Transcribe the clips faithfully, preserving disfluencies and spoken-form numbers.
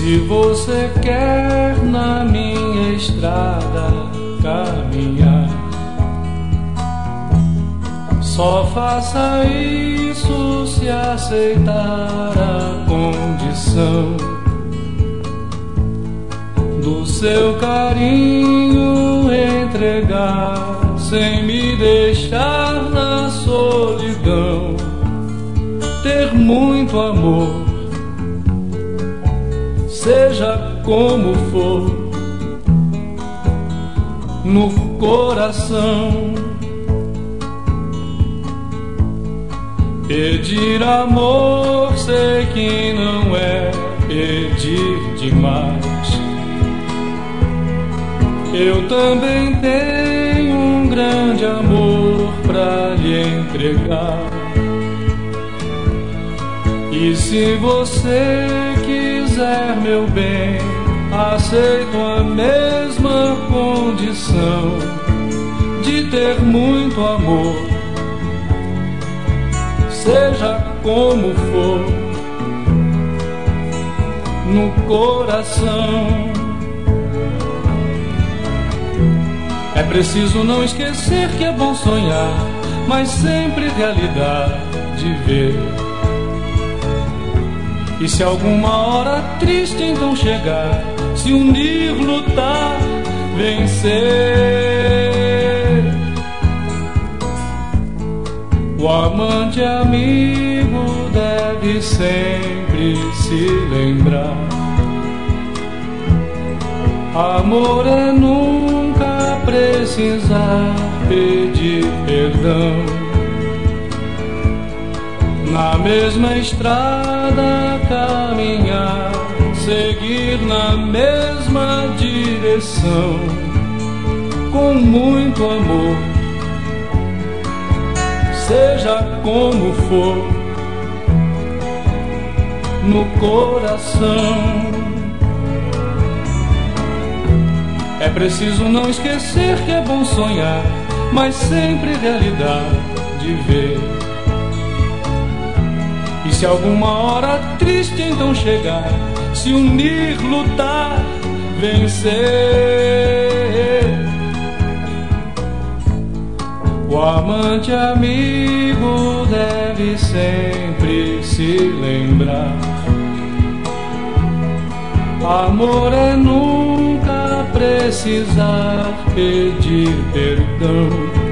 se você quer na minha estrada caminhar, só faça isso se aceitar a condição do seu carinho entregar, sem me deixar na solidão. Ter muito amor, seja como for, no coração. Pedir amor, sei que não é pedir demais. Eu também tenho um grande amor pra lhe entregar. E se você quiser meu bem, aceito a mesma condição de ter muito amor, seja como for, no coração. É preciso não esquecer que é bom sonhar, mas sempre realidade ver. E se alguma hora triste então chegar, se unir, lutar, vencer, o amante amigo deve sempre se lembrar. Amor é nunca precisar pedir perdão. Na mesma estrada caminhar, seguir na mesma direção, com muito amor, seja como for, no coração. É preciso não esquecer que é bom sonhar, mas sempre realidade ver. E se alguma hora triste então chegar, se unir, lutar, vencer, o amante amigo deve sempre se lembrar. Amor é nunca precisar pedir perdão.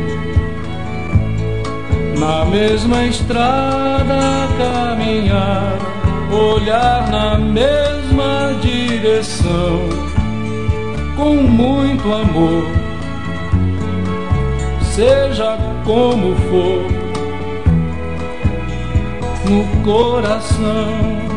Na mesma estrada caminhar, olhar na mesma direção, com muito amor, seja como for, no coração.